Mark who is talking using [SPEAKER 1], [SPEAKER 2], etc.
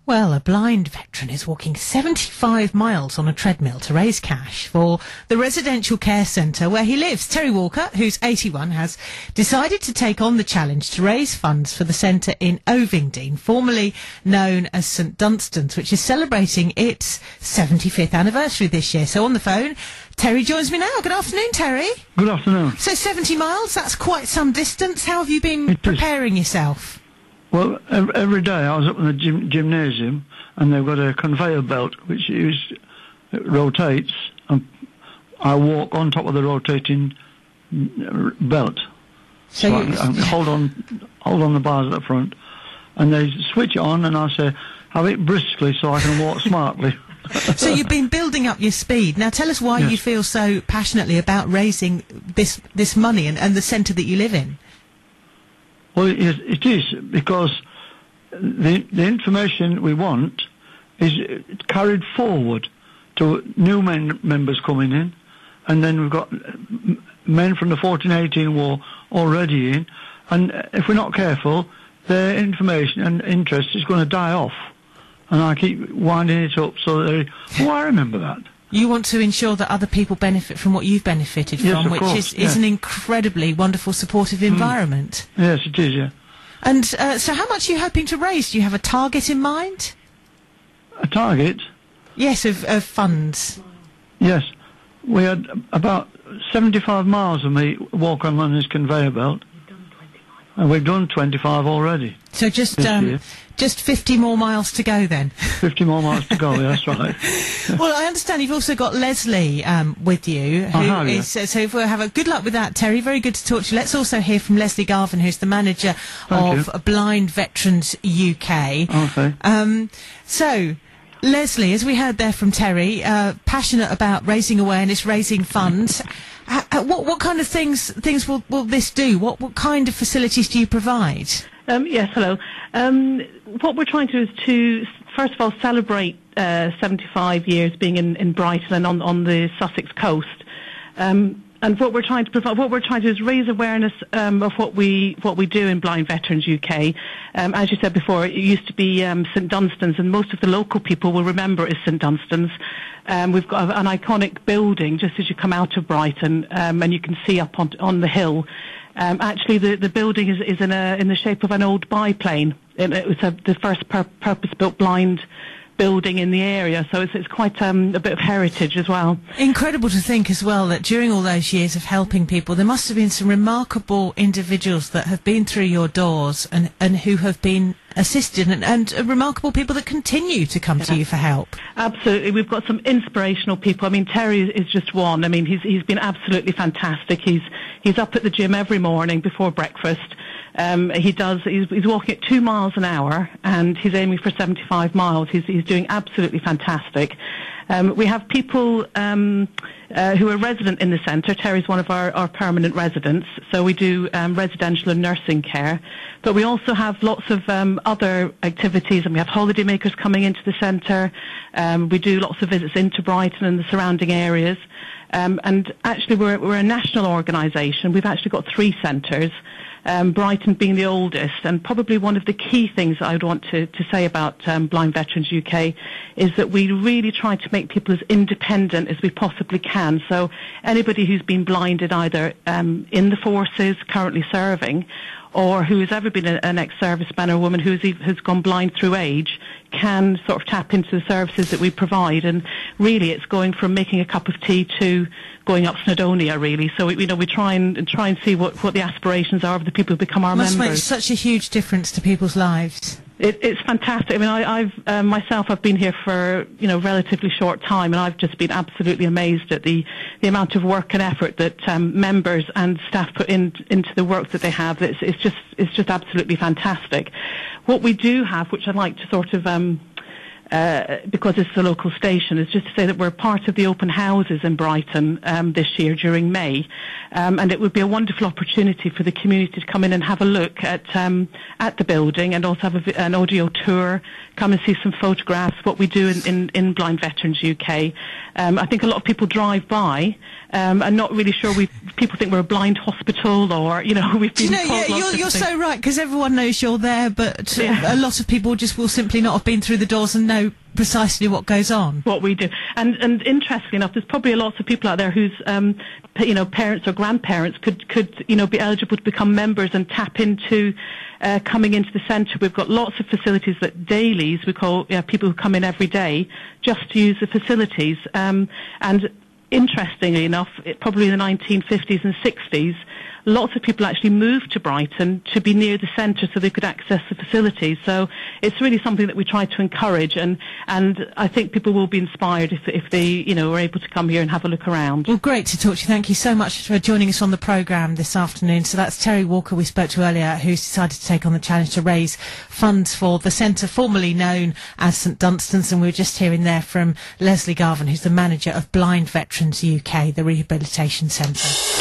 [SPEAKER 1] Well, a blind veteran is walking 75 miles on a treadmill to raise cash for the residential care centre where he lives. Terry Walker, who's 81, has decided to take on the challenge to raise funds for the centre in Ovingdean, formerly known as St Dunstan's, which is celebrating its 75th anniversary this year. So on the phone, Terry joins me now. Good afternoon, Terry.
[SPEAKER 2] Good afternoon.
[SPEAKER 1] So 70 miles, that's quite some distance. How have you been preparing yourself?
[SPEAKER 2] Well, every day I was up in the gymnasium, and they've got a conveyor belt which rotates, and I walk on top of the rotating belt. So I hold on the bars at the front, and they switch it on, and I say, have it briskly so I can walk smartly.
[SPEAKER 1] So you've been building up your speed. Now tell us why you feel so passionately about raising this money and the centre that you live in.
[SPEAKER 2] Well, it is, because the information we want is carried forward to new members coming in, and then we've got men from the 1418 war already in, and if we're not careful, their information and interest is going to die off. And I keep winding it up so that I remember that. You
[SPEAKER 1] want to ensure that other people benefit from what you've benefited from, which is an incredibly wonderful, supportive environment. Yes, it is, yeah. And so how much are you hoping to raise? Do you have a target in mind?
[SPEAKER 2] A target?
[SPEAKER 1] Yes, of funds.
[SPEAKER 2] Yes. We had about 75 miles of me walking on this conveyor belt. And we've done 25 already. So just 50 more miles to go then? 50 more miles to go, yeah, that's right.
[SPEAKER 1] Well, I understand you've also got Leslie with you. So if we'll have a good luck with that, Terry. Very good to talk to you. Let's also hear from Leslie Garvin, who's the manager of Blind Veterans UK. Okay. So, Leslie, as we heard there from Terry, passionate about raising awareness, raising funds. What kind of things will this do? What kind of facilities do you provide?
[SPEAKER 3] Yes, hello. What we're trying to do is to, first of all, celebrate 75 years being in Brighton and on the Sussex coast. And what we're trying to do is raise awareness of what we do in Blind Veterans UK. As you said before, it used to be St Dunstan's, and most of the local people will remember it as St Dunstan's. We've got an iconic building just as you come out of Brighton, and you can see up on the hill. Actually, the building is in the shape of an old biplane. It was the first purpose-built blind building in the area, so it's quite a bit of heritage as well.
[SPEAKER 1] Incredible to think as well that during all those years of helping people, there must have been some remarkable individuals that have been through your doors and who have been assisted, and remarkable people that continue to come to you for help. Absolutely.
[SPEAKER 3] We've got some inspirational people. I mean, Terry is just one. I mean, he's been absolutely fantastic. He's up at the gym every morning before breakfast. He's walking at 2 miles an hour, and he's aiming for 75 miles. He's doing absolutely fantastic. We have people who are resident in the centre. Terry's one of our permanent residents, so we do residential and nursing care. But we also have lots of other activities, and we have holidaymakers coming into the centre. We do lots of visits into Brighton and the surrounding areas. And actually, we're a national organisation. We've actually got 3 centres. Brighton being the oldest, and probably one of the key things I would want to say about Blind Veterans UK is that we really try to make people as independent as we possibly can. So anybody who's been blinded either in the forces, currently serving, or who has ever been an ex-serviceman or woman who has gone blind through age can sort of tap into the services that we provide. And really it's going from making a cup of tea to going up Snowdonia, really. So we try and see what the aspirations are of the people who become our members.
[SPEAKER 1] It must make such a huge difference to people's lives.
[SPEAKER 3] It's fantastic. I mean, I've been here for a relatively short time, and I've just been absolutely amazed at the amount of work and effort that members and staff put into the work that they have. It's just absolutely fantastic. What we do have, which I'd like to sort of because it's the local station, is just to say that we're part of the open houses in Brighton this year during May, and it would be a wonderful opportunity for the community to come in and have a look at the building, and also have an audio tour, come and see some photographs, what we do in Blind Veterans UK. I think a lot of people drive by and not really sure. People think we're a blind hospital, or we've been.
[SPEAKER 1] You're so right, because everyone knows you're there, but a lot of people just will simply not have been through the doors and know precisely what goes on.
[SPEAKER 3] What we do, and interestingly enough, there's probably lots of people out there whose parents or grandparents could be eligible to become members and tap into coming into the centre. We've got lots of facilities that dailies, we call people who come in every day just to use the facilities. And interestingly enough, probably in the 1950s and 60s, lots of people actually moved to Brighton to be near the centre so they could access the facilities. So it's really something that we try to encourage, and I think people will be inspired if they are able to come here and have a look around.
[SPEAKER 1] Well, great to talk to you. Thank you so much for joining us on the programme this afternoon. So that's Terry Walker we spoke to earlier, who's decided to take on the challenge to raise funds for the centre formerly known as St Dunstan's, and we were just hearing there from Leslie Garvin, who's the manager of Blind Veterans UK, the rehabilitation centre.